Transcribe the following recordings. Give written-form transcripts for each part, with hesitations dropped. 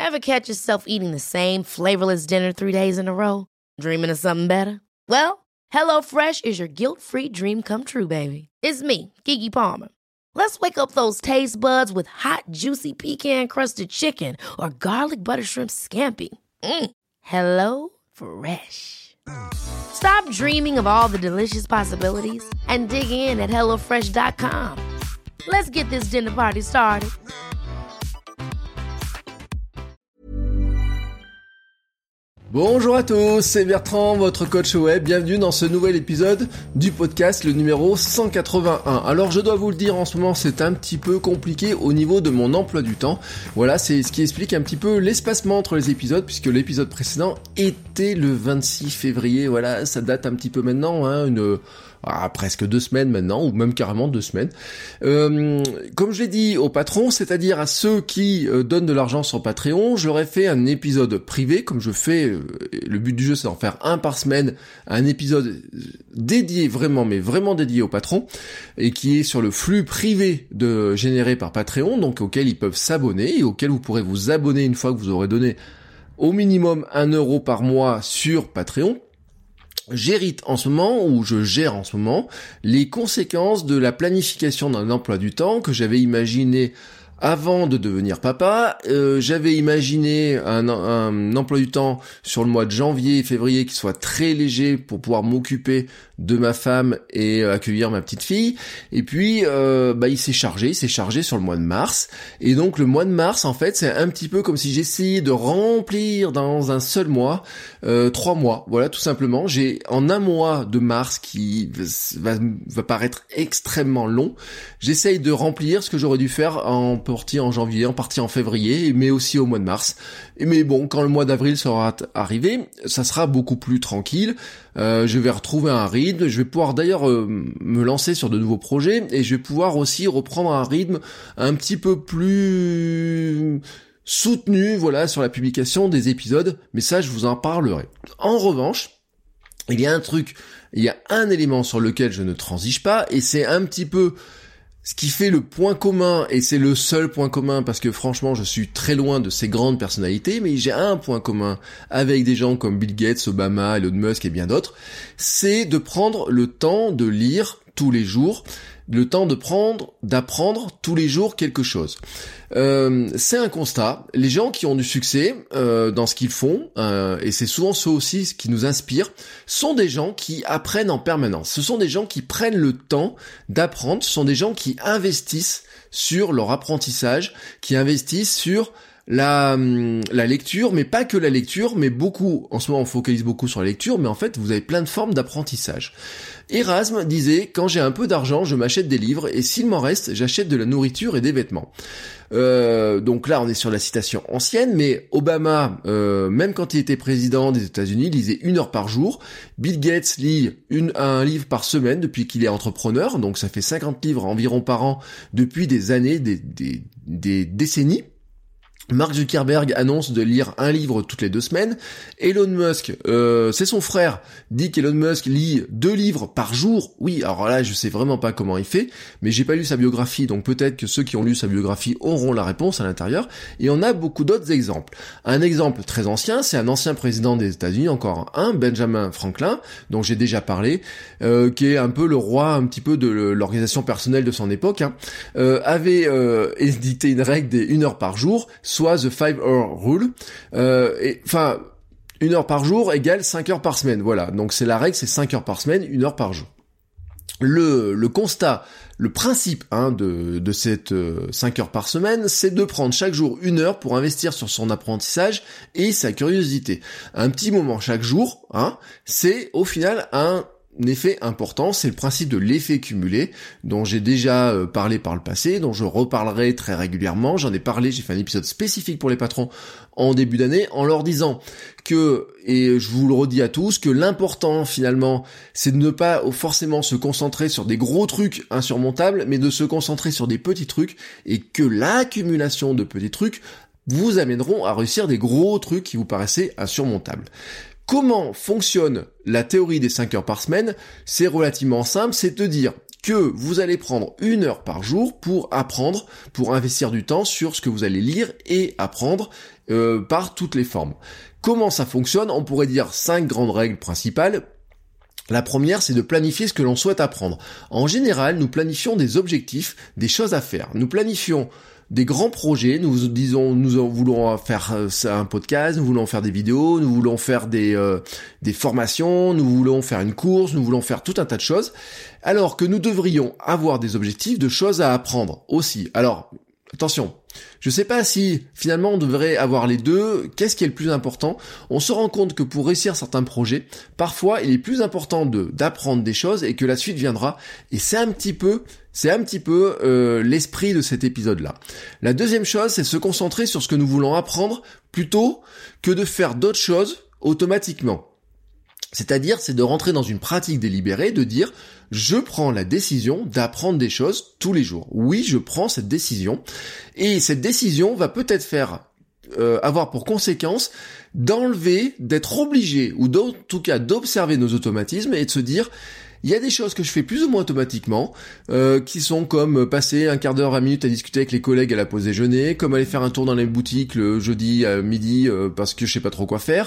Ever catch yourself eating the same flavorless dinner 3 days in a row? Dreaming of something better? Well, HelloFresh is your guilt-free dream come true, baby. It's me, Keke Palmer. Let's wake up those taste buds with hot, juicy pecan-crusted chicken or garlic butter shrimp scampi. Hello Fresh. Stop dreaming of all the delicious possibilities and dig in at HelloFresh.com. Let's get this dinner party started. Bonjour à tous, c'est Bertrand, votre coach web. Bienvenue dans ce nouvel épisode du podcast, le numéro 181. Alors je dois vous le dire, en ce moment c'est un petit peu compliqué au niveau de mon emploi du temps. Voilà, c'est ce qui explique un petit peu l'espacement entre les épisodes, puisque l'épisode précédent était le 26 février. Voilà, ça date un petit peu maintenant, presque 2 semaines maintenant, ou même carrément 2 semaines. Comme je l'ai dit aux patrons, c'est-à-dire à ceux qui donnent de l'argent sur Patreon, je leur ai fait un épisode privé, comme je fais, le but du jeu c'est d'en faire un par semaine, un épisode dédié vraiment, mais vraiment dédié aux patrons, et qui est sur le flux privé généré par Patreon, donc auquel ils peuvent s'abonner, et auquel vous pourrez vous abonner une fois que vous aurez donné au minimum 1 euro par mois sur Patreon. Je gère en ce moment les conséquences de la planification d'un emploi du temps que j'avais imaginé avant de devenir papa. J'avais imaginé un emploi du temps sur le mois de janvier et février qui soit très léger pour pouvoir m'occuper de ma femme et accueillir ma petite fille. Et puis il s'est chargé sur le mois de mars. Et donc le mois de mars, en fait, c'est un petit peu comme si j'essayais de remplir dans un seul mois 3 mois. Voilà, tout simplement. J'ai en un mois de mars qui va paraître extrêmement long. J'essaye de remplir ce que j'aurais dû faire en partie en janvier, en partie en février, mais aussi au mois de mars. Mais bon, quand le mois d'avril sera arrivé, ça sera beaucoup plus tranquille. Je vais retrouver un rythme, je vais pouvoir d'ailleurs me lancer sur de nouveaux projets, et je vais pouvoir aussi reprendre un rythme un petit peu plus soutenu, voilà, sur la publication des épisodes, mais ça je vous en parlerai. En revanche, il y a un élément sur lequel je ne transige pas, et c'est un petit peu ce qui fait le point commun, et c'est le seul point commun, parce que franchement je suis très loin de ces grandes personnalités, mais j'ai un point commun avec des gens comme Bill Gates, Obama, Elon Musk et bien d'autres, c'est de prendre le temps de lire tous les jours, le temps d'apprendre tous les jours quelque chose. C'est un constat. Les gens qui ont du succès dans ce qu'ils font, et c'est souvent ceux aussi qui nous inspirent, sont des gens qui apprennent en permanence. Ce sont des gens qui prennent le temps d'apprendre. Ce sont des gens qui investissent sur leur apprentissage, qui investissent sur la lecture, mais pas que la lecture, mais beaucoup. En ce moment on focalise beaucoup sur la lecture, mais en fait vous avez plein de formes d'apprentissage. Erasme disait: quand j'ai un peu d'argent, je m'achète des livres, et s'il m'en reste, j'achète de la nourriture et des vêtements. Donc là on est sur la citation ancienne, mais Obama, même quand il était président des États-Unis, lisait 1 heure par jour. Bill Gates lit un livre par semaine depuis qu'il est entrepreneur, donc ça fait 50 livres environ par an depuis des années, des décennies. Mark Zuckerberg annonce de lire un livre toutes les 2 semaines. Elon Musk, c'est son frère, dit qu'Elon Musk lit 2 livres par jour. Oui, alors là, je sais vraiment pas comment il fait, mais j'ai pas lu sa biographie, donc peut-être que ceux qui ont lu sa biographie auront la réponse à l'intérieur. Et on a beaucoup d'autres exemples. Un exemple très ancien, c'est un ancien président des États-Unis, encore un, Benjamin Franklin, dont j'ai déjà parlé, qui est un peu le roi, un petit peu de l'organisation personnelle de son époque, avait édicté une règle des 1 heure par jour, soit the 5-hour rule, 1 heure par jour égale 5 heures par semaine, voilà, donc c'est la règle, c'est 5 heures par semaine, 1 heure par jour. Le constat, le principe de cette 5 heures par semaine, c'est de prendre chaque jour 1 heure pour investir sur son apprentissage et sa curiosité. Un petit moment chaque jour, c'est au final un effet important, c'est le principe de l'effet cumulé, dont j'ai déjà parlé par le passé, dont je reparlerai très régulièrement. J'en ai parlé, j'ai fait un épisode spécifique pour les patrons en début d'année, en leur disant que, et je vous le redis à tous, que l'important finalement, c'est de ne pas forcément se concentrer sur des gros trucs insurmontables, mais de se concentrer sur des petits trucs, et que l'accumulation de petits trucs vous amèneront à réussir des gros trucs qui vous paraissaient insurmontables. Comment fonctionne la théorie des 5 heures par semaine? C'est relativement simple, c'est de dire que vous allez prendre 1 heure par jour pour apprendre, pour investir du temps sur ce que vous allez lire et apprendre, par toutes les formes. Comment ça fonctionne? On pourrait dire 5 grandes règles principales. La première, c'est de planifier ce que l'on souhaite apprendre. En général, nous planifions des objectifs, des choses à faire. Nous planifions des grands projets, nous voulons faire un podcast, nous voulons faire des vidéos, nous voulons faire des formations, nous voulons faire une course, nous voulons faire tout un tas de choses, alors que nous devrions avoir des objectifs de choses à apprendre aussi. Alors, attention, je sais pas si finalement on devrait avoir les deux, qu'est-ce qui est le plus important? On se rend compte que pour réussir certains projets, parfois il est plus important d'apprendre des choses et que la suite viendra, et c'est un petit peu l'esprit de cet épisode-là. La deuxième chose, c'est se concentrer sur ce que nous voulons apprendre plutôt que de faire d'autres choses automatiquement. C'est-à-dire, c'est de rentrer dans une pratique délibérée, de dire « je prends la décision d'apprendre des choses tous les jours ». Oui, je prends cette décision. Et cette décision va peut-être avoir pour conséquence d'enlever, d'être obligé, ou en tout cas d'observer nos automatismes et de se dire « il y a des choses que je fais plus ou moins automatiquement, qui sont comme passer un quart d'heure, 20 minutes à discuter avec les collègues à la pause déjeuner, comme aller faire un tour dans les boutiques le jeudi à midi parce que je sais pas trop quoi faire,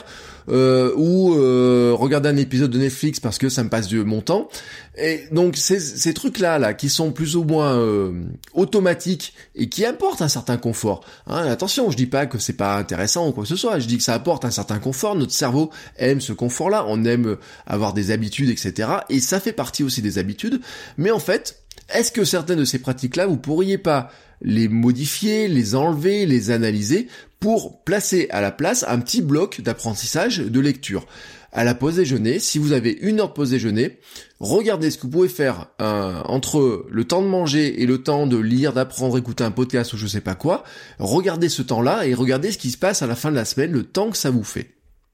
ou regarder un épisode de Netflix parce que ça me passe mon temps. Et donc ces trucs-là qui sont plus ou moins automatiques et qui apportent un certain confort. Hein, attention, je dis pas que c'est pas intéressant ou quoi que ce soit, je dis que ça apporte un certain confort, notre cerveau aime ce confort-là, on aime avoir des habitudes, etc. Et ça fait partie aussi des habitudes, mais en fait, est-ce que certaines de ces pratiques-là, vous pourriez pas les modifier, les enlever, les analyser pour placer à la place un petit bloc d'apprentissage de lecture? À la pause déjeuner, si vous avez 1 heure de pause déjeuner, regardez ce que vous pouvez faire entre le temps de manger et le temps de lire, d'apprendre, écouter un podcast ou je sais pas quoi. Regardez ce temps-là et regardez ce qui se passe à la fin de la semaine, le temps que ça vous fait.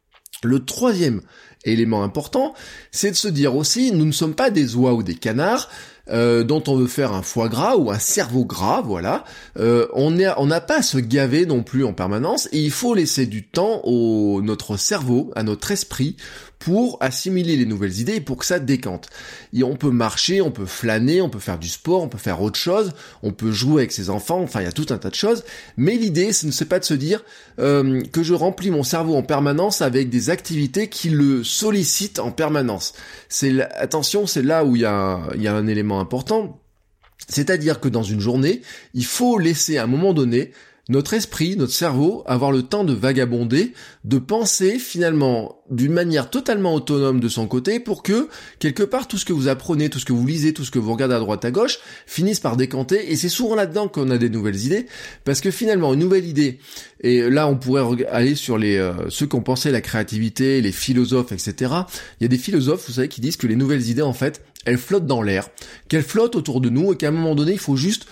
Le troisième élément important, c'est de se dire aussi, nous ne sommes pas des oies ou des canards dont on veut faire un foie gras ou un cerveau gras, voilà. On n'a pas à se gaver non plus en permanence, et il faut laisser du temps à notre cerveau, à notre esprit, pour assimiler les nouvelles idées et pour que ça décante. Et on peut marcher, on peut flâner, on peut faire du sport, on peut faire autre chose, on peut jouer avec ses enfants, enfin il y a tout un tas de choses, mais l'idée ce n'est pas de se dire que je remplis mon cerveau en permanence avec des activités qui le sollicitent en permanence. Attention, c'est là où il y a un élément important, c'est-à-dire que dans une journée, il faut laisser à un moment donné notre esprit, notre cerveau, avoir le temps de vagabonder, de penser finalement d'une manière totalement autonome de son côté pour que, quelque part, tout ce que vous apprenez, tout ce que vous lisez, tout ce que vous regardez à droite à gauche, finisse par décanter, et c'est souvent là-dedans qu'on a des nouvelles idées, parce que finalement, une nouvelle idée, et là on pourrait aller sur ceux qui ont pensé la créativité, les philosophes, etc. Il y a des philosophes, vous savez, qui disent que les nouvelles idées, en fait, elles flottent dans l'air, qu'elles flottent autour de nous, et qu'à un moment donné, il faut juste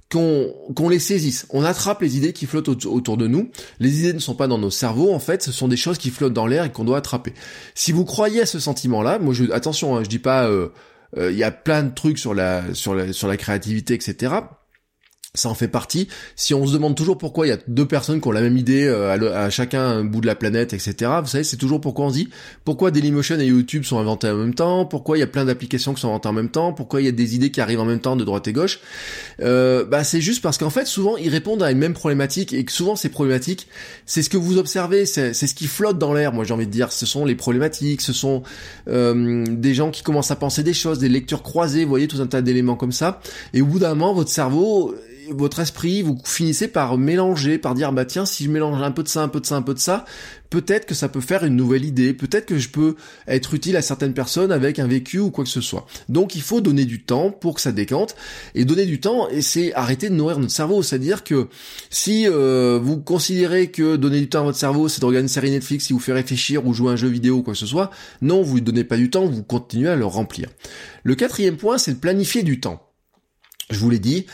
qu'on les saisisse. On attrape les idées qui flottent autour de nous. Les idées ne sont pas dans nos cerveaux, en fait, ce sont des choses qui flottent dans l'air et qu'on doit attraper. Si vous croyez à ce sentiment-là, moi attention, je dis pas, il y a plein de trucs sur la créativité, etc. Ça en fait partie. Si on se demande toujours pourquoi il y a 2 personnes qui ont la même idée à chacun un bout de la planète, etc. Vous savez, c'est toujours pourquoi on se dit pourquoi Dailymotion et YouTube sont inventés en même temps, pourquoi il y a plein d'applications qui sont inventées en même temps, pourquoi il y a des idées qui arrivent en même temps de droite et gauche. C'est juste parce qu'en fait, souvent, ils répondent à une même problématique et que souvent, ces problématiques, c'est ce que vous observez, c'est ce qui flotte dans l'air. Moi, j'ai envie de dire, ce sont les problématiques, ce sont des gens qui commencent à penser des choses, des lectures croisées, vous voyez, tout un tas d'éléments comme ça. Et au bout d'un moment, votre cerveau, votre esprit, vous finissez par mélanger, par dire bah tiens, si je mélange un peu de ça, un peu de ça, un peu de ça, peut-être que ça peut faire une nouvelle idée, peut-être que je peux être utile à certaines personnes avec un vécu ou quoi que ce soit. Donc il faut donner du temps pour que ça décante, et donner du temps, et c'est arrêter de nourrir notre cerveau, c'est-à-dire que si vous considérez que donner du temps à votre cerveau, c'est de regarder une série Netflix qui vous fait réfléchir ou jouer à un jeu vidéo ou quoi que ce soit, non, vous lui donnez pas du temps, vous continuez à le remplir. Le 4e point, c'est de planifier du temps. Je vous l'ai dit,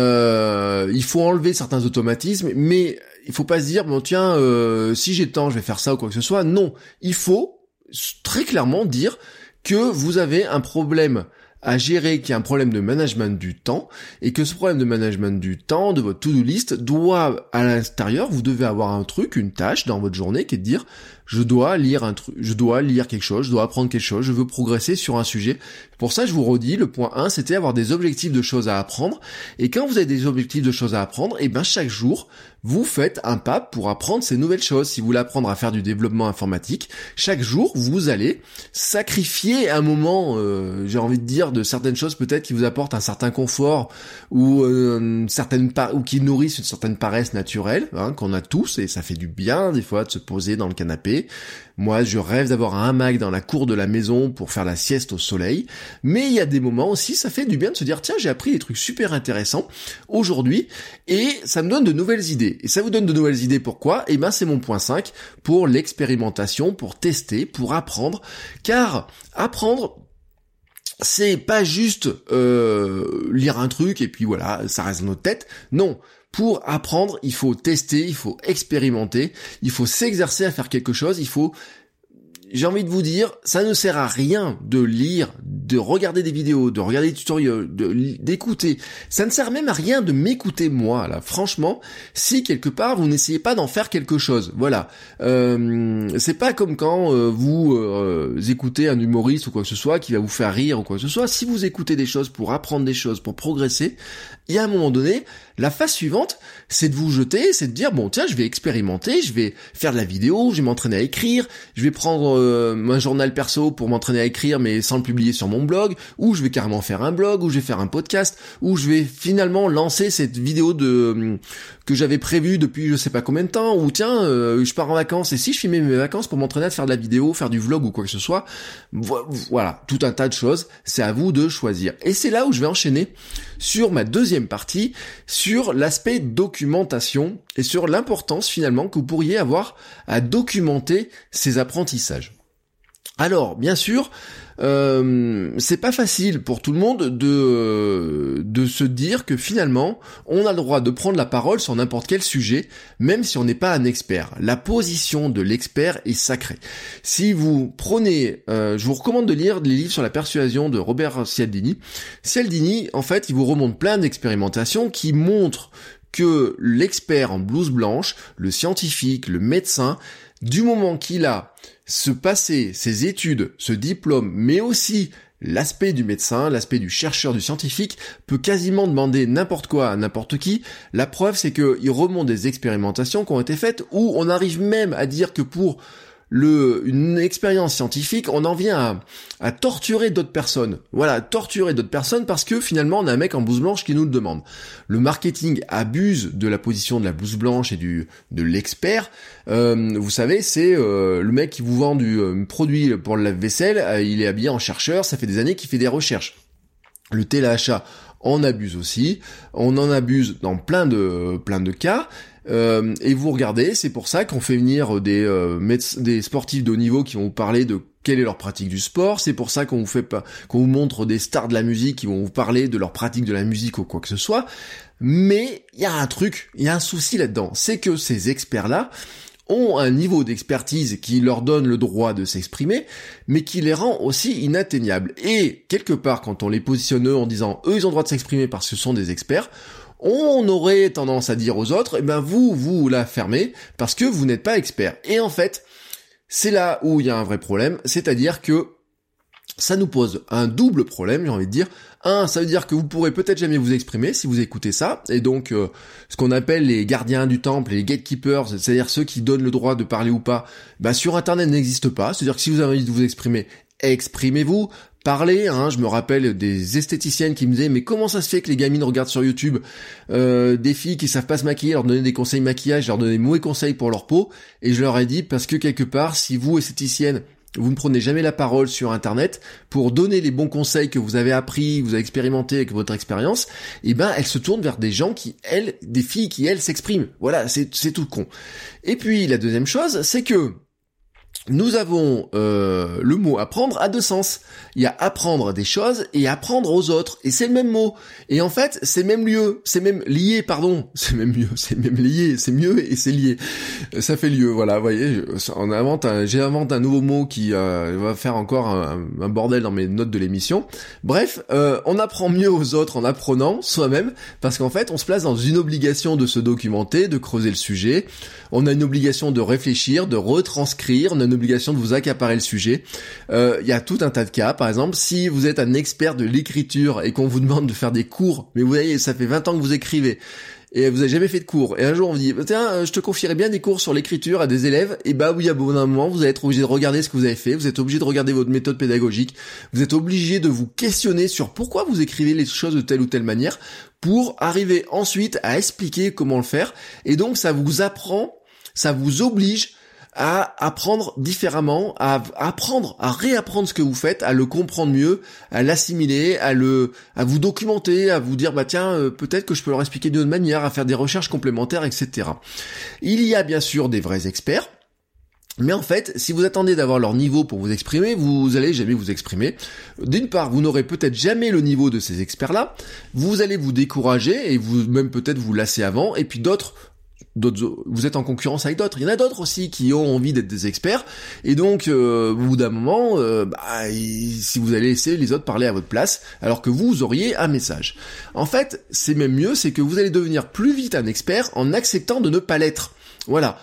il faut enlever certains automatismes, mais il faut pas se dire bon tiens, si j'ai le temps, je vais faire ça ou quoi que ce soit. Non, il faut très clairement dire que vous avez un problème à gérer qu'il y a un problème de management du temps, et que ce problème de management du temps, de votre to-do list, doit, à l'intérieur, vous devez avoir un truc, une tâche dans votre journée qui est de dire, je dois lire quelque chose, je dois apprendre quelque chose, je veux progresser sur un sujet. Pour ça, je vous redis, le point 1, c'était avoir des objectifs de choses à apprendre, et quand vous avez des objectifs de choses à apprendre, et ben chaque jour, vous faites un pas pour apprendre ces nouvelles choses. Si vous voulez apprendre à faire du développement informatique, chaque jour, vous allez sacrifier un moment, j'ai envie de dire, de certaines choses peut-être qui vous apportent un certain confort ou ou qui nourrissent une certaine paresse naturelle, qu'on a tous, et ça fait du bien des fois de se poser dans le canapé. Moi, je rêve d'avoir un hamac dans la cour de la maison pour faire la sieste au soleil. Mais il y a des moments aussi, ça fait du bien de se dire, tiens, j'ai appris des trucs super intéressants aujourd'hui et ça me donne de nouvelles idées. Et ça vous donne de nouvelles idées, pourquoi ? Eh ben, c'est mon point 5 pour l'expérimentation, pour tester, pour apprendre. Car apprendre, c'est pas juste lire un truc et puis voilà, ça reste dans notre tête. Non. Pour apprendre, il faut tester, il faut expérimenter, il faut s'exercer à faire quelque chose, j'ai envie de vous dire, ça ne sert à rien de lire, de regarder des vidéos, de regarder des tutoriels, d'écouter. Ça ne sert même à rien de m'écouter moi, là. Franchement, si quelque part vous n'essayez pas d'en faire quelque chose. Voilà. C'est pas comme quand vous écoutez un humoriste ou quoi que ce soit qui va vous faire rire ou quoi que ce soit. Si vous écoutez des choses pour apprendre des choses, pour progresser, il y a un moment donné, la phase suivante, c'est de vous jeter, c'est de dire, bon tiens, je vais expérimenter, je vais faire de la vidéo, je vais m'entraîner à écrire, je vais prendre un journal perso pour m'entraîner à écrire mais sans le publier sur mon blog, ou je vais carrément faire un blog, ou je vais faire un podcast, ou je vais finalement lancer cette vidéo que j'avais prévue depuis je sais pas combien de temps, ou tiens, je pars en vacances, et si je filmais mes vacances pour m'entraîner à faire de la vidéo, faire du vlog ou quoi que ce soit, voilà, tout un tas de choses, c'est à vous de choisir. Et c'est là où je vais enchaîner sur ma deuxième partie, sur l'aspect documentation et sur l'importance finalement que vous pourriez avoir à documenter ces apprentissages. Alors, bien sûr, c'est pas facile pour tout le monde de se dire que finalement, on a le droit de prendre la parole sur n'importe quel sujet, même si on n'est pas un expert. La position de l'expert est sacrée. Si vous prenez, je vous recommande de lire les livres sur la persuasion de Robert Cialdini. Cialdini, en fait, il vous remonte plein d'expérimentations qui montrent que l'expert en blouse blanche, le scientifique, le médecin, du moment qu'il a passé ses études, ce diplôme, mais aussi l'aspect du médecin, l'aspect du chercheur, du scientifique, peut quasiment demander n'importe quoi à n'importe qui. La preuve, c'est qu'il remonte des expérimentations qui ont été faites où on arrive même à dire que pour une expérience scientifique, on en vient à torturer d'autres personnes. Voilà, torturer d'autres personnes parce que finalement on a un mec en blouse blanche qui nous le demande. Le marketing abuse de la position de la blouse blanche et de l'expert. Vous savez, c'est le mec qui vous vend du produit pour le lave-vaisselle, il est habillé en chercheur, ça fait des années qu'il fait des recherches. Le téléachat en abuse aussi, on en abuse dans plein de cas. Et vous regardez, c'est pour ça qu'on fait venir des sportifs de haut niveau qui vont vous parler de quelle est leur pratique du sport, c'est pour ça qu'on vous montre des stars de la musique qui vont vous parler de leur pratique de la musique ou quoi que ce soit. Mais il y a un souci là-dedans, c'est que ces experts-là ont un niveau d'expertise qui leur donne le droit de s'exprimer, mais qui les rend aussi inatteignables. Et quelque part, quand on les positionne eux en disant eux ils ont le droit de s'exprimer parce que ce sont des experts, on aurait tendance à dire aux autres, eh ben vous la fermez parce que vous n'êtes pas expert. Et en fait, c'est là où il y a un vrai problème, c'est-à-dire que ça nous pose un double problème, j'ai envie de dire. Un, ça veut dire que vous pourrez peut-être jamais vous exprimer si vous écoutez ça, et donc ce qu'on appelle les gardiens du temple, les gatekeepers, c'est-à-dire ceux qui donnent le droit de parler ou pas, sur Internet n'existe pas. C'est-à-dire que si vous avez envie de vous exprimer, exprimez-vous. Parler, je me rappelle des esthéticiennes qui me disaient mais comment ça se fait que les gamines regardent sur YouTube des filles qui savent pas se maquiller, leur donner des conseils maquillage, leur donner des mauvais conseils pour leur peau, et je leur ai dit parce que quelque part si vous esthéticienne vous ne prenez jamais la parole sur Internet pour donner les bons conseils que vous avez appris, vous avez expérimenté avec votre expérience, elles se tournent vers des gens des filles qui elles s'expriment. Voilà, c'est tout con. Et puis la deuxième chose, c'est que nous avons le mot apprendre à deux sens. Il y a apprendre des choses et apprendre aux autres. Et c'est le même mot. Et en fait, c'est même lieu, c'est même lié, pardon. C'est même mieux, c'est même lié, c'est mieux et c'est lié. Ça fait lieu, voilà, vous voyez, j'invente un nouveau mot qui va faire encore un bordel dans mes notes de l'émission. Bref, on apprend mieux aux autres en apprenant soi-même, parce qu'en fait, on se place dans une obligation de se documenter, de creuser le sujet. On a une obligation de réfléchir, de retranscrire, on a une obligation de vous accaparer le sujet. Il y a tout un tas de cas. Par exemple, si vous êtes un expert de l'écriture et qu'on vous demande de faire des cours, mais vous voyez, ça fait 20 ans que vous écrivez, et vous avez jamais fait de cours, et un jour on vous dit tiens, je te confierais bien des cours sur l'écriture à des élèves, et bah oui, à bout d'un moment vous allez être obligé de regarder ce que vous avez fait, vous êtes obligé de regarder votre méthode pédagogique, vous êtes obligé de vous questionner sur pourquoi vous écrivez les choses de telle ou telle manière, pour arriver ensuite à expliquer comment le faire. Et donc ça vous apprend, ça vous oblige à apprendre différemment, à apprendre, à réapprendre ce que vous faites, à le comprendre mieux, à l'assimiler, à vous documenter, à vous dire bah tiens, peut-être que je peux leur expliquer d'une autre manière, à faire des recherches complémentaires, etc. Il y a bien sûr des vrais experts. Mais en fait, si vous attendez d'avoir leur niveau pour vous exprimer, vous allez jamais vous exprimer. D'une part, vous n'aurez peut-être jamais le niveau de ces experts-là, vous allez vous décourager et vous même peut-être vous lasser avant, et puis d'autres, vous êtes en concurrence avec d'autres. Il y en a d'autres aussi qui ont envie d'être des experts, et donc au bout d'un moment, si vous allez laisser les autres parler à votre place, alors que vous auriez un message. En fait, c'est même mieux, c'est que vous allez devenir plus vite un expert en acceptant de ne pas l'être. Voilà.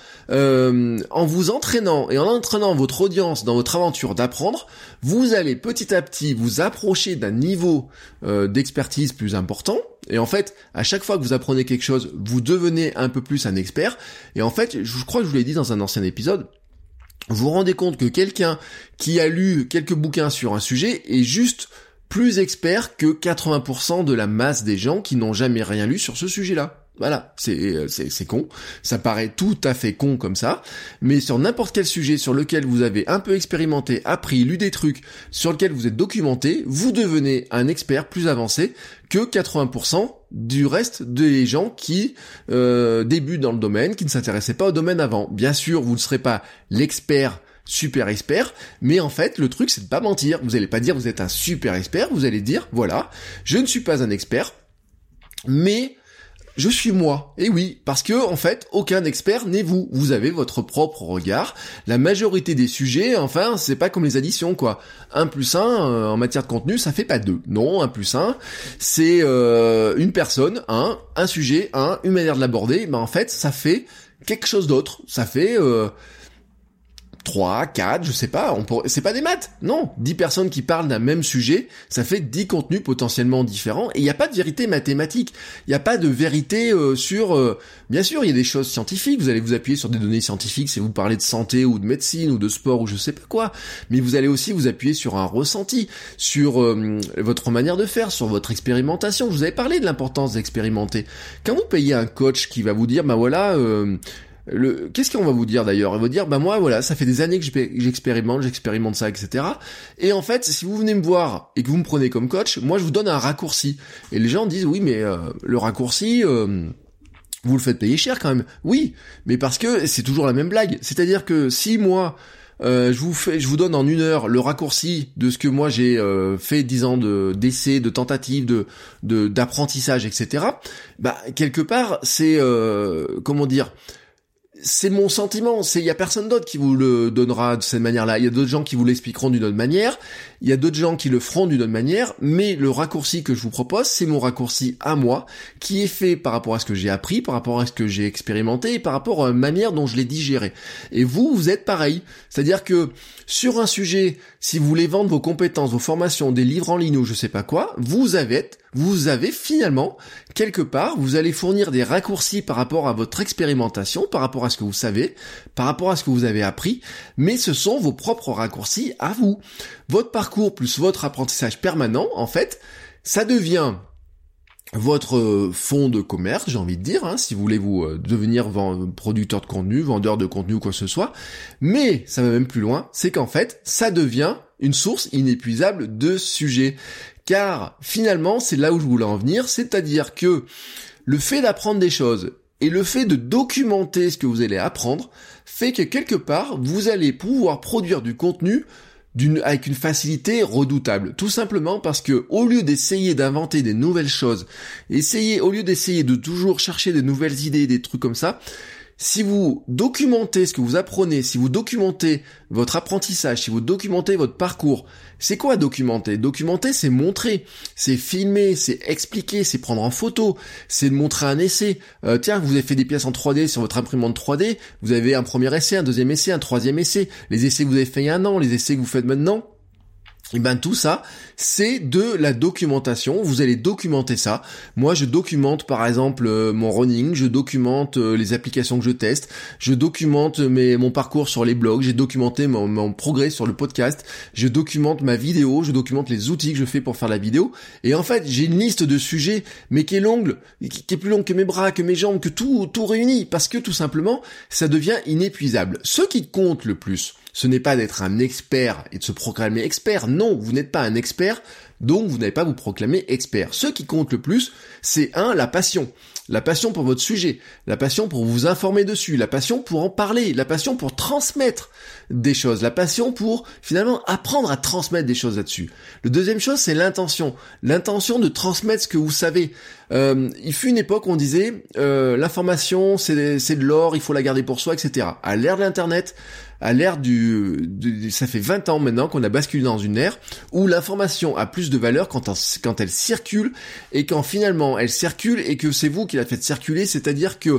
En vous entraînant et en entraînant votre audience dans votre aventure d'apprendre, vous allez petit à petit vous approcher d'un niveau d'expertise plus important. Et en fait, à chaque fois que vous apprenez quelque chose, vous devenez un peu plus un expert. Et en fait, je crois que je vous l'ai dit dans un ancien épisode, vous vous rendez compte que quelqu'un qui a lu quelques bouquins sur un sujet est juste plus expert que 80% de la masse des gens qui n'ont jamais rien lu sur ce sujet-là. Voilà, c'est con, ça paraît tout à fait con comme ça, mais sur n'importe quel sujet sur lequel vous avez un peu expérimenté, appris, lu des trucs, sur lequel vous êtes documenté, vous devenez un expert plus avancé que 80% du reste des gens qui débutent dans le domaine, qui ne s'intéressaient pas au domaine avant. Bien sûr, vous ne serez pas l'expert super expert, mais en fait, le truc, c'est de pas mentir. Vous allez pas dire vous êtes un super expert, vous allez dire, voilà, je ne suis pas un expert, mais je suis moi. Et oui, parce que, en fait, aucun expert n'est vous. Vous avez votre propre regard. La majorité des sujets, enfin, c'est pas comme les additions, quoi. 1 plus 1, en matière de contenu, ça fait pas 2. Non, 1 plus 1, c'est une personne, un sujet, une manière de l'aborder. Ben, en fait, ça fait quelque chose d'autre. Ça fait 3, 4, je sais pas, c'est pas des maths, non. 10 personnes qui parlent d'un même sujet, ça fait 10 contenus potentiellement différents, et il n'y a pas de vérité mathématique, il n'y a pas de vérité sur... bien sûr, il y a des choses scientifiques, vous allez vous appuyer sur des données scientifiques si vous parlez de santé ou de médecine ou de sport ou je sais pas quoi, mais vous allez aussi vous appuyer sur un ressenti, sur votre manière de faire, sur votre expérimentation. Je vous avais parlé de l'importance d'expérimenter. Quand vous payez un coach qui va vous dire, bah voilà... qu'est-ce qu'on va vous dire d'ailleurs? Il va vous dire, bah moi voilà, ça fait des années que j'expérimente ça, etc. Et en fait, si vous venez me voir et que vous me prenez comme coach, moi je vous donne un raccourci. Et les gens disent, oui mais le raccourci, vous le faites payer cher quand même. Oui, mais parce que c'est toujours la même blague. C'est-à-dire que si moi je vous donne en 1 heure le raccourci de ce que moi j'ai fait 10 ans d'essais, de tentatives, d'apprentissage, etc. Bah quelque part c'est comment dire, c'est mon sentiment, il y a personne d'autre qui vous le donnera de cette manière-là. Il y a d'autres gens qui vous l'expliqueront d'une autre manière, il y a d'autres gens qui le feront d'une autre manière, mais le raccourci que je vous propose, c'est mon raccourci à moi, qui est fait par rapport à ce que j'ai appris, par rapport à ce que j'ai expérimenté, et par rapport à la manière dont je l'ai digéré. Et vous êtes pareil. C'est-à-dire que, sur un sujet, si vous voulez vendre vos compétences, vos formations, des livres en ligne ou je sais pas quoi, vous avez finalement, quelque part, vous allez fournir des raccourcis par rapport à votre expérimentation, par rapport à ce que vous savez, par rapport à ce que vous avez appris, mais ce sont vos propres raccourcis à vous. Votre parcours plus votre apprentissage permanent, en fait, ça devient votre fonds de commerce, j'ai envie de dire, si vous voulez vous devenir producteur de contenu, vendeur de contenu ou quoi que ce soit, mais ça va même plus loin, c'est qu'en fait, ça devient une source inépuisable de sujets. Car finalement, c'est là où je voulais en venir, c'est-à-dire que le fait d'apprendre des choses Et le fait de documenter ce que vous allez apprendre fait que quelque part, vous allez pouvoir produire du contenu avec une facilité redoutable. Tout simplement parce que, au lieu d'essayer d'inventer des nouvelles choses, au lieu d'essayer de toujours chercher des nouvelles idées, des trucs comme ça, si vous documentez ce que vous apprenez, si vous documentez votre apprentissage, si vous documentez votre parcours, c'est quoi documenter ? Documenter, c'est montrer, c'est filmer, c'est expliquer, c'est prendre en photo, c'est de montrer un essai. Tiens, vous avez fait des pièces en 3D sur votre imprimante 3D, vous avez un premier essai, un deuxième essai, un troisième essai, les essais que vous avez fait il y a un an, les essais que vous faites maintenant. Et ben tout ça, c'est de la documentation. Vous allez documenter ça. Moi, je documente par exemple mon running, je documente les applications que je teste, je documente mon parcours sur les blogs, j'ai documenté mon progrès sur le podcast, je documente ma vidéo, je documente les outils que je fais pour faire la vidéo. Et en fait, j'ai une liste de sujets, mais qui est longue, qui est plus longue que mes bras, que mes jambes, que tout réuni, parce que tout simplement, ça devient inépuisable. Ce qui compte le plus, ce n'est pas d'être un expert et de se proclamer expert. Non, vous n'êtes pas un expert, donc vous n'allez pas vous proclamer expert. Ce qui compte le plus, c'est la passion. La passion pour votre sujet, la passion pour vous informer dessus, la passion pour en parler, la passion pour transmettre des choses, la passion pour finalement apprendre à transmettre des choses là-dessus. Le deuxième chose, c'est l'intention. L'intention de transmettre ce que vous savez. Il fut une époque où on disait l'information c'est de l'or, il faut la garder pour soi, etc. À l'ère de l'internet, à l'ère ça fait 20 ans maintenant qu'on a basculé dans une ère où l'information a plus de valeur quand elle circule, et quand finalement elle circule et que c'est vous qui la faites circuler, c'est-à-dire que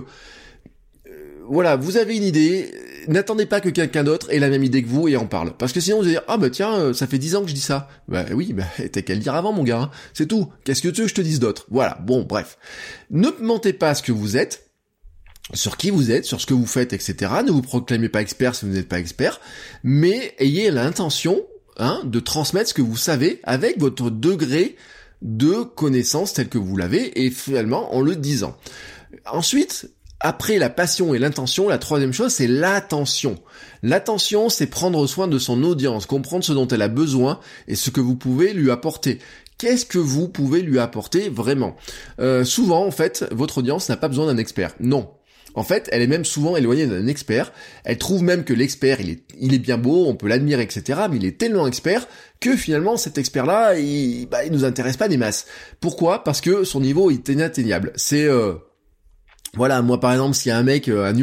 voilà, vous avez une idée, n'attendez pas que quelqu'un d'autre ait la même idée que vous et en parle. Parce que sinon vous allez dire, ah bah tiens, ça fait 10 ans que je dis ça. Bah oui, t'as qu'à le dire avant mon gars, hein. C'est tout. Qu'est-ce que tu veux que je te dise d'autre ? Voilà, bon, bref. Ne mentez pas à ce que vous êtes, sur qui vous êtes, sur ce que vous faites, etc. Ne vous proclamez pas expert si vous n'êtes pas expert, mais ayez l'intention de transmettre ce que vous savez avec votre degré de connaissance tel que vous l'avez, et finalement en le disant. Ensuite, après la passion et l'intention, la troisième chose, c'est l'attention. L'attention, c'est prendre soin de son audience, comprendre ce dont elle a besoin et ce que vous pouvez lui apporter. Qu'est-ce que vous pouvez lui apporter vraiment ? Souvent, en fait, votre audience n'a pas besoin d'un expert. Non. En fait, elle est même souvent éloignée d'un expert. Elle trouve même que l'expert, il est bien beau, on peut l'admirer, etc. Mais il est tellement expert que finalement, cet expert-là, il nous intéresse pas des masses. Pourquoi ? Parce que son niveau est inatteignable. C'est voilà, moi par exemple, s'il y a un mec, un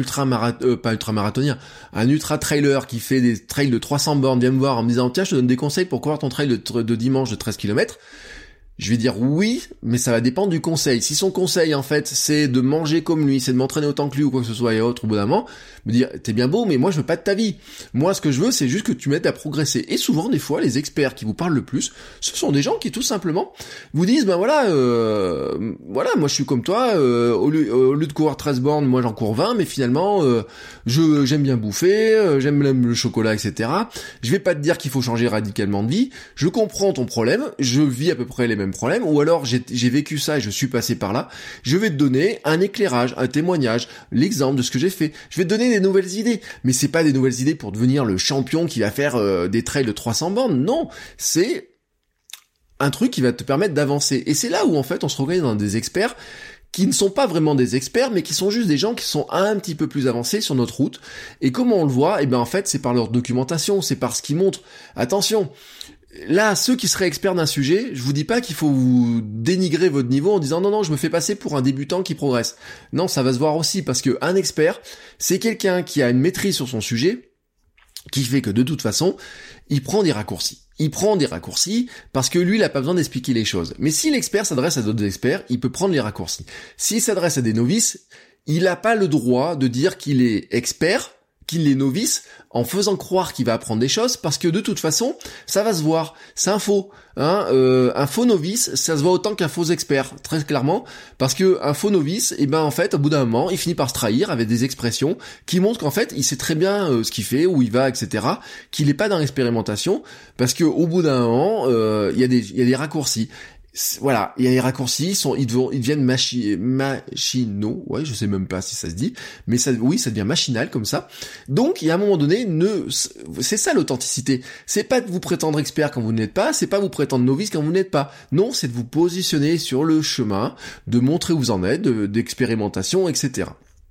ultra-trailer qui fait des trails de 300 bornes, vient me voir en me disant « Tiens, je te donne des conseils pour courir ton trail de dimanche de 13 km », je vais dire oui, mais ça va dépendre du conseil. Si son conseil, en fait, c'est de manger comme lui, c'est de m'entraîner autant que lui ou quoi que ce soit et autre, au bout d'un moment, me dire, t'es bien beau, mais moi je veux pas de ta vie. Moi, ce que je veux, c'est juste que tu m'aides à progresser. Et souvent, des fois, les experts qui vous parlent le plus, ce sont des gens qui, tout simplement, vous disent, voilà, moi je suis comme toi, au lieu de courir 13 bornes, moi j'en cours 20, mais finalement, j'aime bien bouffer, j'aime le chocolat, etc. Je vais pas te dire qu'il faut changer radicalement de vie. Je comprends ton problème, je vis à peu près les mêmes problèmes, ou alors j'ai vécu ça et je suis passé par là. Je vais te donner un éclairage, un témoignage, l'exemple de ce que j'ai fait. Je vais te donner des nouvelles idées, mais c'est pas des nouvelles idées pour devenir le champion qui va faire des trails de 300 bornes. Non, c'est un truc qui va te permettre d'avancer. Et c'est là où en fait on se reconnaît dans des experts qui ne sont pas vraiment des experts, mais qui sont juste des gens qui sont un petit peu plus avancés sur notre route. Et comment on le voit ? Eh ben en fait, c'est par leur documentation, c'est par ce qu'ils montrent. Attention, là, ceux qui seraient experts d'un sujet, je vous dis pas qu'il faut vous dénigrer votre niveau en disant non, je me fais passer pour un débutant qui progresse. Non, ça va se voir aussi, parce que un expert, c'est quelqu'un qui a une maîtrise sur son sujet, qui fait que de toute façon, il prend des raccourcis. Il prend des raccourcis parce que lui, il a pas besoin d'expliquer les choses. Mais si l'expert s'adresse à d'autres experts, il peut prendre les raccourcis. S'il s'adresse à des novices, il n'a pas le droit de dire qu'il est expert, qu'il est novice, en faisant croire qu'il va apprendre des choses, parce que de toute façon, ça va se voir. C'est un faux. Un faux novice, ça se voit autant qu'un faux expert, très clairement, parce que un faux novice, en fait, au bout d'un moment, il finit par se trahir avec des expressions qui montrent qu'en fait, il sait très bien ce qu'il fait, où il va, etc., qu'il n'est pas dans l'expérimentation, parce que au bout d'un moment, il y a des raccourcis. Voilà, il y a les raccourcis, ils deviennent machinaux, ouais, je sais même pas si ça se dit, mais ça devient machinal comme ça. Donc, il y a un moment donné, c'est ça l'authenticité. C'est pas de vous prétendre expert quand vous n'êtes pas, c'est pas vous prétendre novice quand vous n'êtes pas. Non, c'est de vous positionner sur le chemin, de montrer où vous en êtes, d'expérimentation, etc.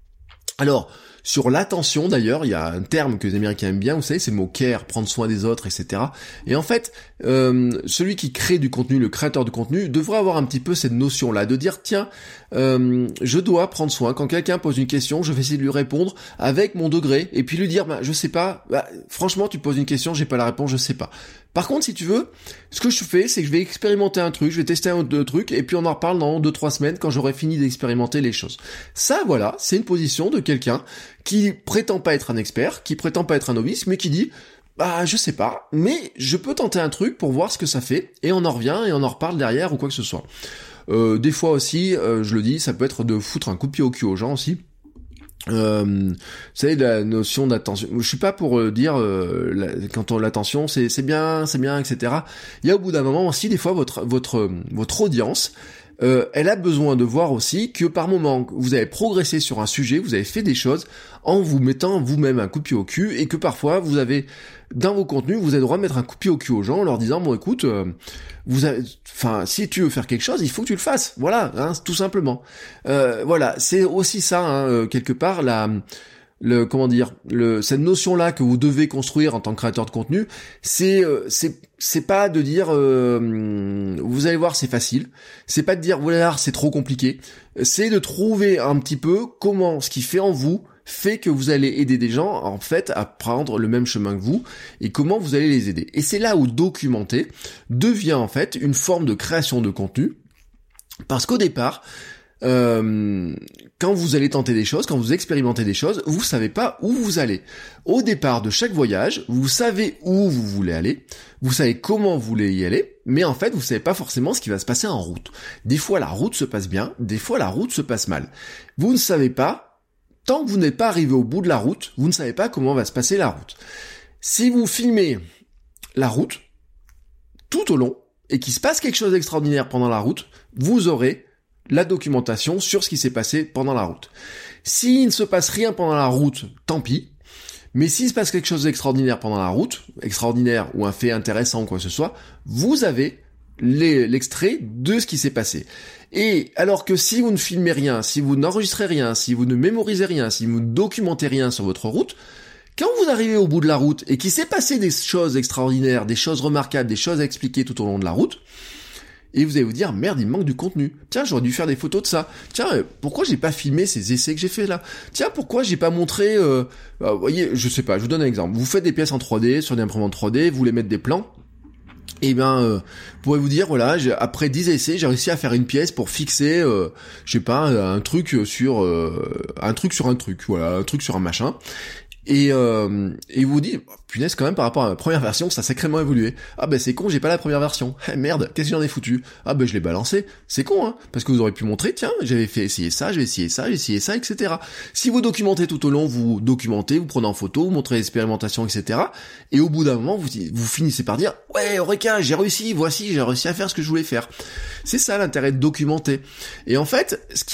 Alors, sur l'attention d'ailleurs, il y a un terme que les Américains aiment bien, vous savez, c'est le mot care, prendre soin des autres, etc. Et en fait, celui qui crée du contenu, le créateur de contenu, devrait avoir un petit peu cette notion-là, de dire, tiens, je dois prendre soin, quand quelqu'un pose une question, je vais essayer de lui répondre avec mon degré, et puis lui dire, je sais pas, franchement, tu poses une question, j'ai pas la réponse, je sais pas. Par contre, si tu veux, ce que je fais, c'est que je vais expérimenter un truc, je vais tester un ou deux trucs, et puis on en reparle dans 2-3 semaines quand j'aurai fini d'expérimenter les choses. Ça, voilà, c'est une position de quelqu'un qui prétend pas être un expert, qui prétend pas être un novice, mais qui dit, je sais pas, mais je peux tenter un truc pour voir ce que ça fait, et on en revient, et on en reparle derrière, ou quoi que ce soit. Des fois aussi, je le dis, ça peut être de foutre un coup de pied au cul aux gens aussi. Vous savez, la notion d'attention, je suis pas pour dire quand on l'attention c'est bien, etc. Il y a au bout d'un moment aussi des fois votre audience elle a besoin de voir aussi que par moment vous avez progressé sur un sujet, vous avez fait des choses en vous mettant vous-même un coup de pied au cul, et que parfois vous avez dans vos contenus, vous avez le droit de mettre un coup de pied au cul aux gens en leur disant bon écoute, si tu veux faire quelque chose, il faut que tu le fasses, voilà, hein, tout simplement. Voilà, c'est aussi ça, quelque part cette notion-là que vous devez construire en tant que créateur de contenu, c'est pas de dire vous allez voir c'est facile, c'est pas de dire voilà c'est trop compliqué, c'est de trouver un petit peu comment ce qui fait en vous fait que vous allez aider des gens en fait à prendre le même chemin que vous, et comment vous allez les aider. Et c'est là où documenter devient en fait une forme de création de contenu, parce qu'au départ quand vous allez tenter des choses, quand vous expérimentez des choses, vous savez pas où vous allez. Au départ de chaque voyage, vous savez où vous voulez aller, vous savez comment vous voulez y aller, mais en fait, vous savez pas forcément ce qui va se passer en route. Des fois, la route se passe bien, des fois, la route se passe mal. Vous ne savez pas, tant que vous n'êtes pas arrivé au bout de la route, vous ne savez pas comment va se passer la route. Si vous filmez la route, tout au long, et qu'il se passe quelque chose d'extraordinaire pendant la route, vous aurez la documentation sur ce qui s'est passé pendant la route. S'il ne se passe rien pendant la route, tant pis. Mais s'il se passe quelque chose d'extraordinaire pendant la route, extraordinaire ou un fait intéressant ou quoi que ce soit, vous avez l'extrait de ce qui s'est passé. Et alors que si vous ne filmez rien, si vous n'enregistrez rien, si vous ne mémorisez rien, si vous ne documentez rien sur votre route, quand vous arrivez au bout de la route et qu'il s'est passé des choses extraordinaires, des choses remarquables, des choses à expliquer tout au long de la route, et vous allez vous dire, merde, il me manque du contenu. Tiens, j'aurais dû faire des photos de ça. Tiens, pourquoi j'ai pas filmé ces essais que j'ai fait là? Tiens, pourquoi j'ai pas montré... vous voyez, je sais pas, je vous donne un exemple. Vous faites des pièces en 3D, sur des imprimantes 3D, vous voulez mettre des plans. Et vous pourrez vous dire, voilà, après 10 essais, j'ai réussi à faire une pièce pour fixer, je sais pas, un truc sur un truc, voilà, un truc sur un machin. Et vous dites, punaise, quand même, par rapport à la première version, ça a sacrément évolué. Ah c'est con, j'ai pas la première version. Merde, qu'est-ce que j'en ai foutu? Je l'ai balancé. C'est con, hein, parce que vous aurez pu montrer, tiens, j'avais fait essayer ça, j'ai essayé ça, etc. Si vous documentez tout au long, vous documentez, vous prenez en photo, vous montrez l'expérimentation, etc. Et au bout d'un moment, vous finissez par dire, ouais, Eureka, j'ai réussi à faire ce que je voulais faire. C'est ça l'intérêt de documenter. Et en fait, ce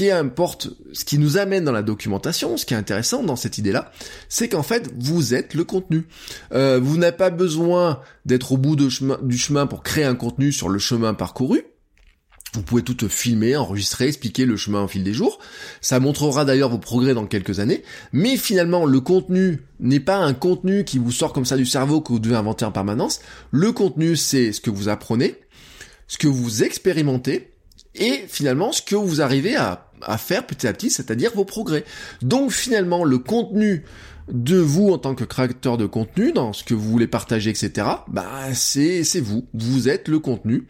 qui nous amène dans la documentation, ce qui est intéressant dans cette idée-là, c'est qu'en fait, vous êtes le contenu. Vous n'avez pas besoin d'être au bout du chemin pour créer un contenu sur le chemin parcouru. Vous pouvez tout filmer, enregistrer, expliquer le chemin au fil des jours. Ça montrera d'ailleurs vos progrès dans quelques années. Mais finalement, le contenu n'est pas un contenu qui vous sort comme ça du cerveau que vous devez inventer en permanence. Le contenu, c'est ce que vous apprenez, ce que vous expérimentez, et finalement ce que vous arrivez à faire petit à petit, c'est-à-dire vos progrès. Donc finalement, le contenu de vous en tant que créateur de contenu, dans ce que vous voulez partager, etc., c'est vous êtes le contenu.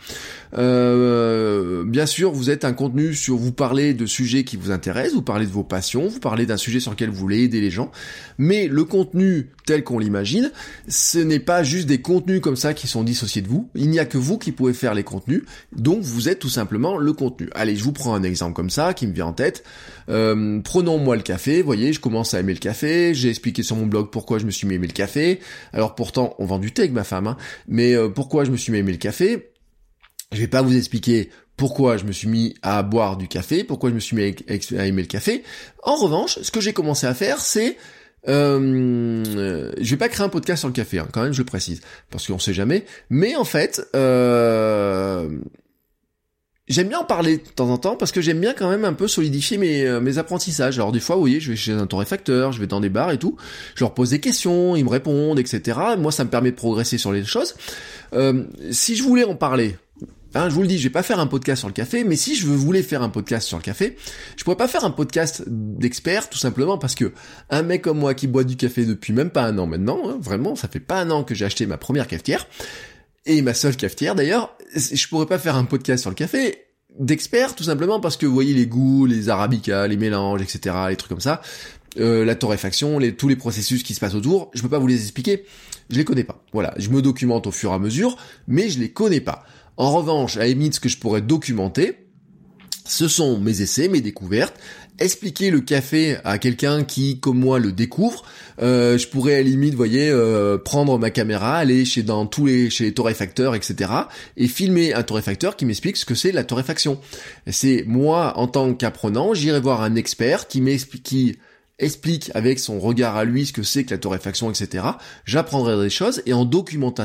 Bien sûr, vous êtes un contenu sur vous parlez de sujets qui vous intéressent, vous parlez de vos passions, vous parlez d'un sujet sur lequel vous voulez aider les gens, mais le contenu tel qu'on l'imagine, ce n'est pas juste des contenus comme ça qui sont dissociés de vous, il n'y a que vous qui pouvez faire les contenus, donc vous êtes tout simplement le contenu. Allez, je vous prends un exemple comme ça, qui me vient en tête. Prenons moi le café, vous voyez, je commence à aimer le café, j'ai expliqué sur mon blog pourquoi je me suis mis à aimer le café, alors pourtant, on vend du thé avec ma femme, mais pourquoi je me suis mis à aimer le café, je vais pas vous expliquer pourquoi je me suis mis à boire du café, pourquoi je me suis mis à aimer le café. En revanche, ce que j'ai commencé à faire, c'est je vais pas créer un podcast sur le café, quand même, je le précise, parce qu'on sait jamais. Mais en fait, j'aime bien en parler de temps en temps parce que j'aime bien quand même un peu solidifier mes apprentissages. Alors des fois, vous voyez, je vais chez un torréfacteur, je vais dans des bars et tout, je leur pose des questions, ils me répondent, etc. Moi, ça me permet de progresser sur les choses. Si je voulais en parler, je vous le dis, je vais pas faire un podcast sur le café, mais si je voulais faire un podcast sur le café, je pourrais pas faire un podcast d'experts, tout simplement parce que un mec comme moi qui boit du café depuis même pas un an maintenant, vraiment, ça fait pas un an que j'ai acheté ma première cafetière, et ma seule cafetière d'ailleurs, je pourrais pas faire un podcast sur le café d'experts, tout simplement parce que vous voyez les goûts, les arabicas, les mélanges, etc., les trucs comme ça, la torréfaction, tous les processus qui se passent autour, je peux pas vous les expliquer, je les connais pas. Voilà, je me documente au fur et à mesure, mais je les connais pas. En revanche, à la limite, ce que je pourrais documenter, ce sont mes essais, mes découvertes, expliquer le café à quelqu'un qui, comme moi, le découvre. Je pourrais, à la limite, vous voyez, prendre ma caméra, aller chez les torréfacteurs, etc., et filmer un torréfacteur qui m'explique ce que c'est la torréfaction. C'est moi, en tant qu'apprenant, j'irai voir un expert qui explique avec son regard à lui ce que c'est que la torréfaction, etc. J'apprendrai des choses, et en documentant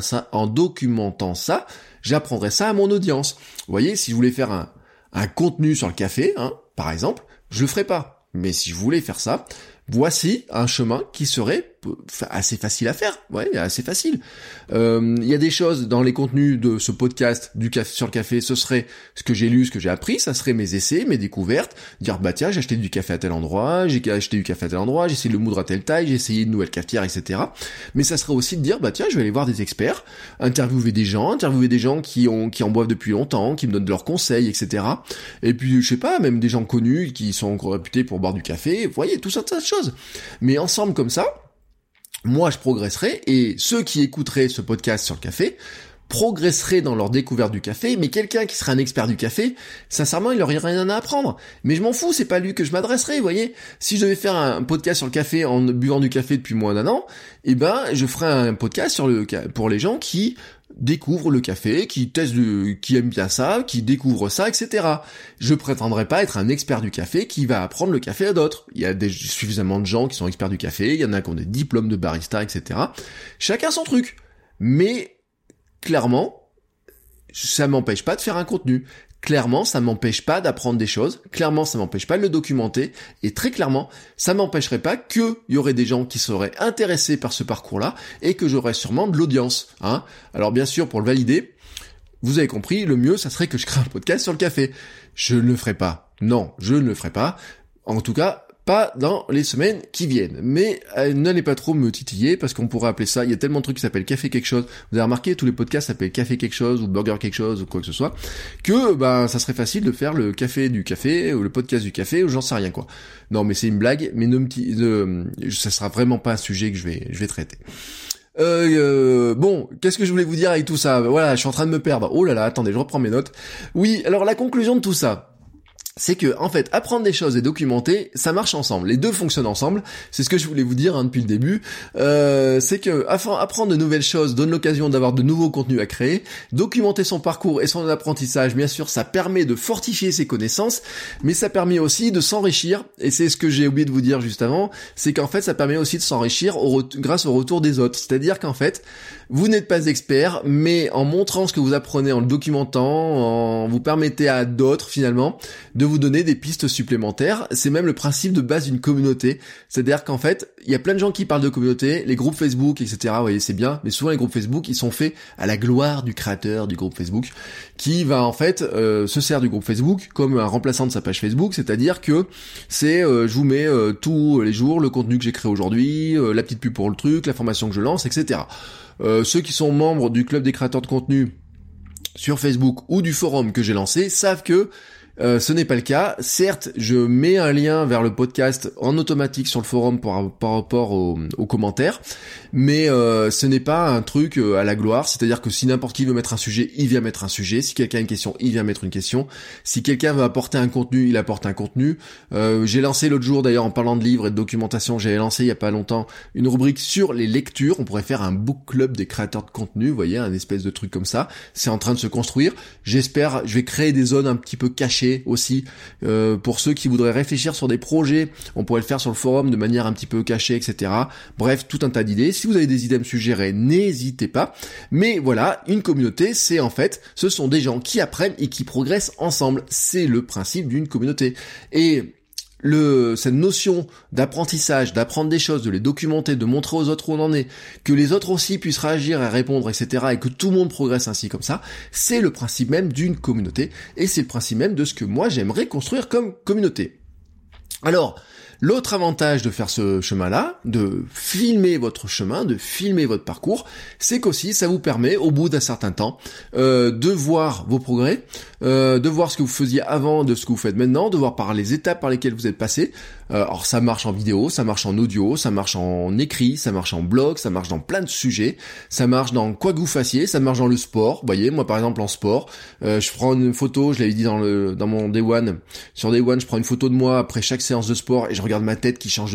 ça, j'apprendrai ça à mon audience. Vous voyez, si je voulais faire un contenu sur le café, par exemple, je le ferais pas. Mais si je voulais faire ça, voici un chemin qui serait assez facile à faire. Ouais, assez facile. Il y a des choses dans les contenus de ce podcast du café sur le café, ce serait ce que j'ai lu, ce que j'ai appris, ça serait mes essais, mes découvertes, dire bah tiens, j'ai acheté du café à tel endroit, j'ai acheté du café à tel endroit, j'ai essayé de le moudre à telle taille, j'ai essayé une nouvelle cafetière, etc. Mais ça serait aussi de dire bah tiens, je vais aller voir des experts, interviewer des gens qui en boivent depuis longtemps, qui me donnent de leurs conseils, etc. Et puis je sais pas, même des gens connus qui sont réputés pour boire du café, vous voyez, tout ça, tas de choses. Mais ensemble comme ça, moi je progresserai, et ceux qui écouteraient ce podcast sur le café progresseraient dans leur découverte du café, mais quelqu'un qui serait un expert du café, sincèrement, il aurait rien à apprendre. Mais je m'en fous, c'est pas lui que je m'adresserai, vous voyez. Si je devais faire un podcast sur le café en buvant du café depuis moins d'un an, je ferais un podcast pour les gens qui découvrent le café, qui testent, qui aiment bien ça, qui découvrent ça, etc. Je prétendrai pas être un expert du café qui va apprendre le café à d'autres. Il y a suffisamment de gens qui sont experts du café, il y en a qui ont des diplômes de barista, etc. Chacun son truc. Mais, clairement, ça m'empêche pas de faire un contenu. Clairement, ça m'empêche pas d'apprendre des choses. Clairement, ça m'empêche pas de le documenter. Et très clairement, ça m'empêcherait pas qu'il y aurait des gens qui seraient intéressés par ce parcours-là et que j'aurais sûrement de l'audience. Alors bien sûr, pour le valider, vous avez compris, le mieux, ça serait que je crée un podcast sur le café. Je ne le ferai pas. Non, je ne le ferai pas. En tout cas, pas dans les semaines qui viennent. Mais n'allez pas trop me titiller, parce qu'on pourrait appeler ça, il y a tellement de trucs qui s'appellent café quelque chose. Vous avez remarqué, tous les podcasts s'appellent café quelque chose, ou burger quelque chose, ou quoi que ce soit, que ça serait facile de faire le café du café, ou le podcast du café, ou j'en sais rien quoi. Non mais c'est une blague, mais ça sera vraiment pas un sujet que je vais traiter. Bon, qu'est-ce que je voulais vous dire avec tout ça? Voilà, je suis en train de me perdre. Oh là là, attendez, je reprends mes notes. Oui, alors la conclusion de tout ça, c'est que, en fait, apprendre des choses et documenter, ça marche ensemble. Les deux fonctionnent ensemble. C'est ce que je voulais vous dire depuis le début. C'est que apprendre de nouvelles choses donne l'occasion d'avoir de nouveaux contenus à créer. Documenter son parcours et son apprentissage, bien sûr, ça permet de fortifier ses connaissances, mais ça permet aussi de s'enrichir. Et c'est ce que j'ai oublié de vous dire juste avant, c'est qu'en fait, ça permet aussi de s'enrichir grâce au retour des autres. C'est-à-dire qu'en fait, vous n'êtes pas expert, mais en montrant ce que vous apprenez, en le documentant, vous permettez à d'autres, finalement, de vous donner des pistes supplémentaires. C'est même le principe de base d'une communauté. C'est-à-dire qu'en fait, il y a plein de gens qui parlent de communauté, les groupes Facebook, etc. Vous voyez, c'est bien, mais souvent les groupes Facebook, ils sont faits à la gloire du créateur du groupe Facebook, qui va en fait se sert du groupe Facebook comme un remplaçant de sa page Facebook. C'est-à-dire que c'est, je vous mets tous les jours le contenu que j'ai créé aujourd'hui, la petite pub pour le truc, la formation que je lance, etc. Ceux qui sont membres du club des créateurs de contenu sur Facebook ou du forum que j'ai lancé savent que ce n'est pas le cas. Certes, je mets un lien vers le podcast en automatique sur le forum par rapport aux commentaires, mais ce n'est pas un truc à la gloire. C'est-à-dire que si n'importe qui veut mettre un sujet, il vient mettre un sujet. Si quelqu'un a une question, il vient mettre une question. Si quelqu'un veut apporter un contenu, il apporte un contenu. J'ai lancé l'autre jour, d'ailleurs, en parlant de livres et de documentation, j'ai lancé il y a pas longtemps une rubrique sur les lectures. On pourrait faire un book club des créateurs de contenu, vous voyez, un espèce de truc comme ça. C'est en train de se construire. J'espère, je vais créer des zones un petit peu cachées cachée aussi. Pour ceux qui voudraient réfléchir sur des projets, on pourrait le faire sur le forum de manière un petit peu cachée, etc. Bref, tout un tas d'idées. Si vous avez des idées à me suggérer, n'hésitez pas. Mais voilà, une communauté, c'est en fait, ce sont des gens qui apprennent et qui progressent ensemble. C'est le principe d'une communauté. Et cette notion d'apprentissage, d'apprendre des choses, de les documenter, de montrer aux autres où on en est, que les autres aussi puissent réagir et répondre, etc., et que tout le monde progresse ainsi comme ça, c'est le principe même d'une communauté, et c'est le principe même de ce que moi j'aimerais construire comme communauté. Alors, l'autre avantage de faire ce chemin-là, de filmer votre chemin, de filmer votre parcours, c'est qu'aussi ça vous permet, au bout d'un certain temps, de voir vos progrès, de voir ce que vous faisiez avant, de ce que vous faites maintenant, de voir par les étapes par lesquelles vous êtes passé. Alors ça marche en vidéo, ça marche en audio, ça marche en écrit, ça marche en blog, ça marche dans plein de sujets, ça marche dans quoi que vous fassiez, ça marche dans le sport. Vous voyez, moi par exemple en sport, je prends une photo, je l'avais dit dans mon Day One, sur Day One, je prends une photo de moi après chaque séance de sport et je regarde ma tête qui change,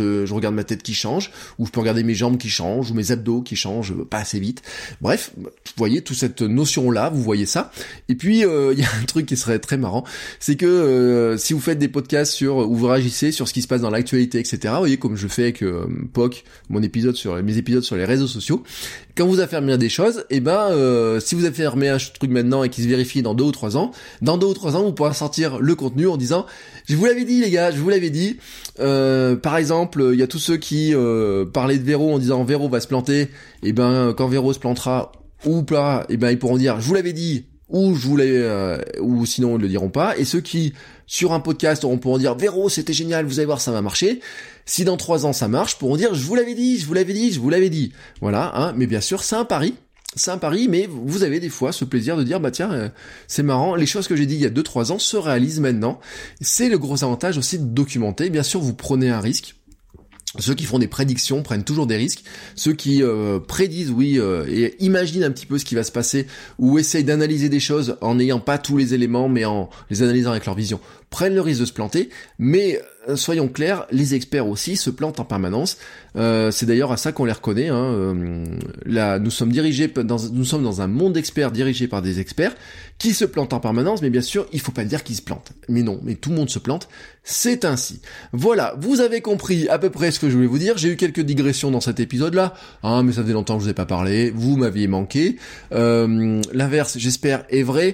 ou je peux regarder mes jambes qui changent, ou mes abdos qui changent pas assez vite. Bref, vous voyez toute cette notion-là, vous voyez ça. Et puis il y a un truc qui serait très marrant, c'est que si vous faites des podcasts où vous réagissez sur ce qui se passe dans l'actualité, etc., vous voyez, comme je fais avec POC, mes épisodes sur les réseaux sociaux, quand vous affirmez des choses, si vous affirmez un truc maintenant et qu'il se vérifie dans 2 ou 3 ans, vous pourrez sortir le contenu en disant je vous l'avais dit les gars, je vous l'avais dit. Par exemple, il y a tous ceux qui parlaient de Véro en disant Véro va se planter, et quand Véro se plantera ou pas, ils pourront dire je vous l'avais dit, ou ou sinon ils le diront pas. Et ceux qui sur un podcast pourront dire Véro c'était génial, vous allez voir ça va marcher. Si dans 3 ans ça marche, pourront dire je vous l'avais dit. Voilà, hein. Mais bien sûr c'est un pari, mais vous avez des fois ce plaisir de dire tiens, c'est marrant, les choses que j'ai dit il y a 2-3 ans se réalisent maintenant. C'est le gros avantage aussi de documenter. Bien sûr vous prenez un risque. Ceux qui font des prédictions prennent toujours des risques. Ceux qui prédisent, et imaginent un petit peu ce qui va se passer, ou essayent d'analyser des choses en n'ayant pas tous les éléments, mais en les analysant avec leur vision, prennent le risque de se planter. Mais soyons clairs, les experts aussi se plantent en permanence. C'est d'ailleurs à ça qu'on les reconnaît. Là, nous sommes dans un monde d'experts dirigé par des experts qui se plantent en permanence, mais bien sûr, il faut pas dire qu'ils se plantent. Mais non, mais tout le monde se plante, c'est ainsi. Voilà, vous avez compris à peu près ce que je voulais vous dire. J'ai eu quelques digressions dans cet épisode-là, mais ça faisait longtemps que je vous ai pas parlé, vous m'aviez manqué. L'inverse, j'espère, est vrai.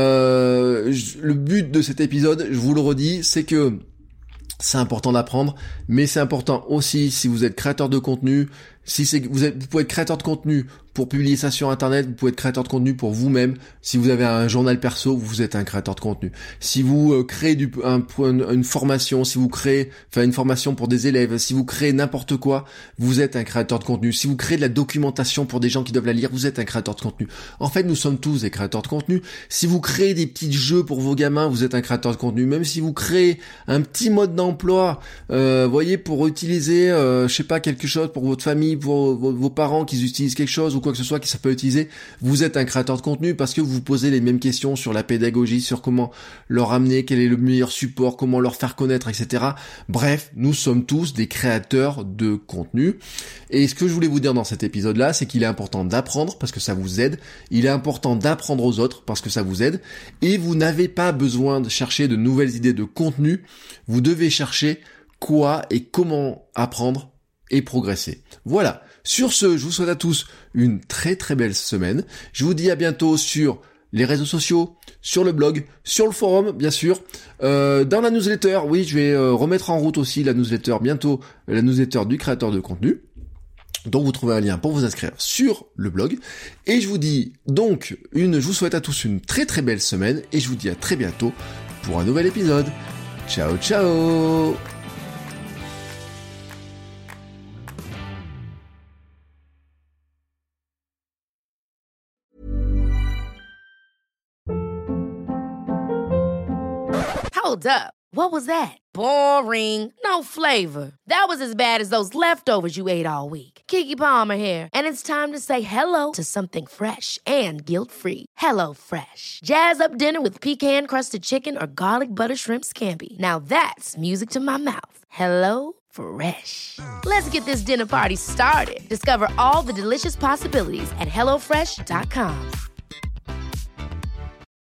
Le but de cet épisode, je vous le redis, c'est que c'est important d'apprendre, mais c'est important aussi si vous êtes créateur de contenu, vous pouvez être créateur de contenu pour publier ça sur internet, vous pouvez être créateur de contenu pour vous-même. Si vous avez un journal perso, vous êtes un créateur de contenu. Si vous créez une formation, si vous créez une formation pour des élèves, si vous créez n'importe quoi, vous êtes un créateur de contenu. Si vous créez de la documentation pour des gens qui doivent la lire, vous êtes un créateur de contenu. En fait, nous sommes tous des créateurs de contenu. Si vous créez des petits jeux pour vos gamins, vous êtes un créateur de contenu. Même si vous créez un petit mode d'emploi, pour utiliser, quelque chose pour votre famille, pour vos parents qui utilisent quelque chose ou quoi que ce soit qui ça peut utiliser, vous êtes un créateur de contenu parce que vous vous posez les mêmes questions sur la pédagogie, sur comment leur amener, quel est le meilleur support, comment leur faire connaître, etc. Bref, nous sommes tous des créateurs de contenu. Et ce que je voulais vous dire dans cet épisode-là, c'est qu'il est important d'apprendre parce que ça vous aide. Il est important d'apprendre aux autres parce que ça vous aide. Et vous n'avez pas besoin de chercher de nouvelles idées de contenu. Vous devez chercher quoi et comment apprendre et progresser. Voilà. Sur ce, je vous souhaite à tous une très très belle semaine. Je vous dis à bientôt sur les réseaux sociaux, sur le blog, sur le forum, bien sûr, dans la newsletter. Oui, je vais remettre en route aussi la newsletter bientôt, la newsletter du créateur de contenu. Donc vous trouvez un lien pour vous inscrire sur le blog. Et je vous dis donc je vous souhaite à tous une très très belle semaine et je vous dis à très bientôt pour un nouvel épisode. Ciao ciao. Hold up. What was that? Boring. No flavor. That was as bad as those leftovers you ate all week. Keke Palmer here, and it's time to say hello to something fresh and guilt-free. Hello Fresh. Jazz up dinner with pecan-crusted chicken or garlic butter shrimp scampi. Now that's music to my mouth. Hello Fresh. Let's get this dinner party started. Discover all the delicious possibilities at HelloFresh.com.